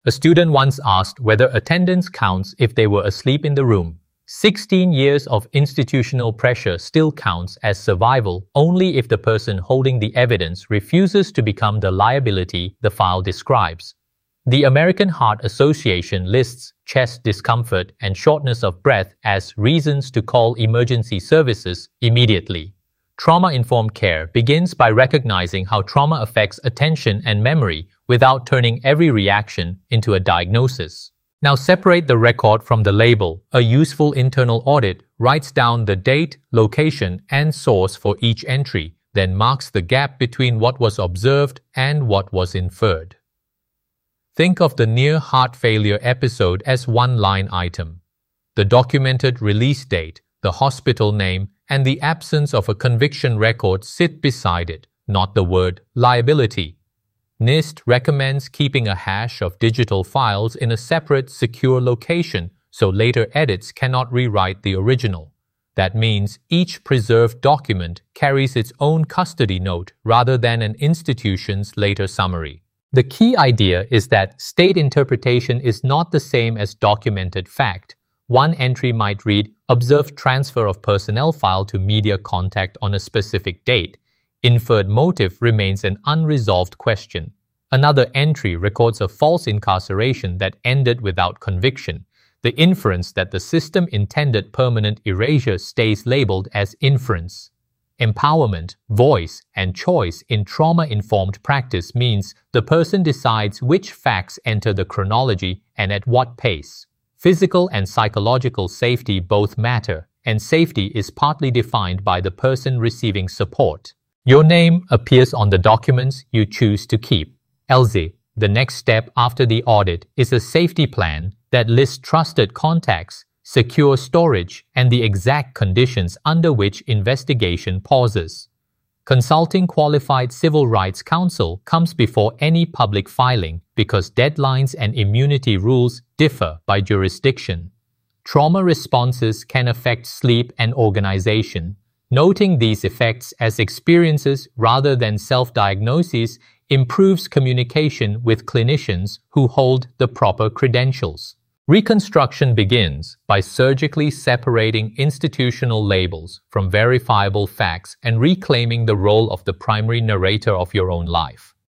A student once asked whether attendance counts if they were asleep in the room. 16 years of institutional pressure still counts as survival only if the person holding the evidence refuses to become the liability the file describes. The American Heart Association lists chest discomfort and shortness of breath as reasons to call emergency services immediately. Trauma-informed care begins by recognizing how trauma affects attention and memory without turning every reaction into a diagnosis. Now separate the record from the label. A useful internal audit writes down the date, location, and source for each entry, then marks the gap between what was observed and what was inferred. Think of the near heart failure episode as one line item. The documented release date, the hospital name, and the absence of a conviction record sit beside it, not the word liability. NIST recommends keeping a hash of digital files in a separate, secure location so later edits cannot rewrite the original. That means each preserved document carries its own custody note rather than an institution's later summary. The key idea is that state interpretation is not the same as documented fact. One entry might read, "Observed transfer of personnel file to media contact on a specific date." Inferred motive remains an unresolved question. Another entry records a false incarceration that ended without conviction. The inference that the system intended permanent erasure stays labeled as inference. Empowerment, voice, and choice in trauma-informed practice means the person decides which facts enter the chronology and at what pace. Physical and psychological safety both matter, and safety is partly defined by the person receiving support. Your name appears on the documents you choose to keep. ELSI, the next step after the audit, is a safety plan that lists trusted contacts, secure storage, and the exact conditions under which investigation pauses. Consulting qualified civil rights counsel comes before any public filing because deadlines and immunity rules differ by jurisdiction. Trauma responses can affect sleep and organization. Noting these effects as experiences rather than self-diagnoses improves communication with clinicians who hold the proper credentials. Reconstruction begins by surgically separating institutional labels from verifiable facts and reclaiming the role of the primary narrator of your own life.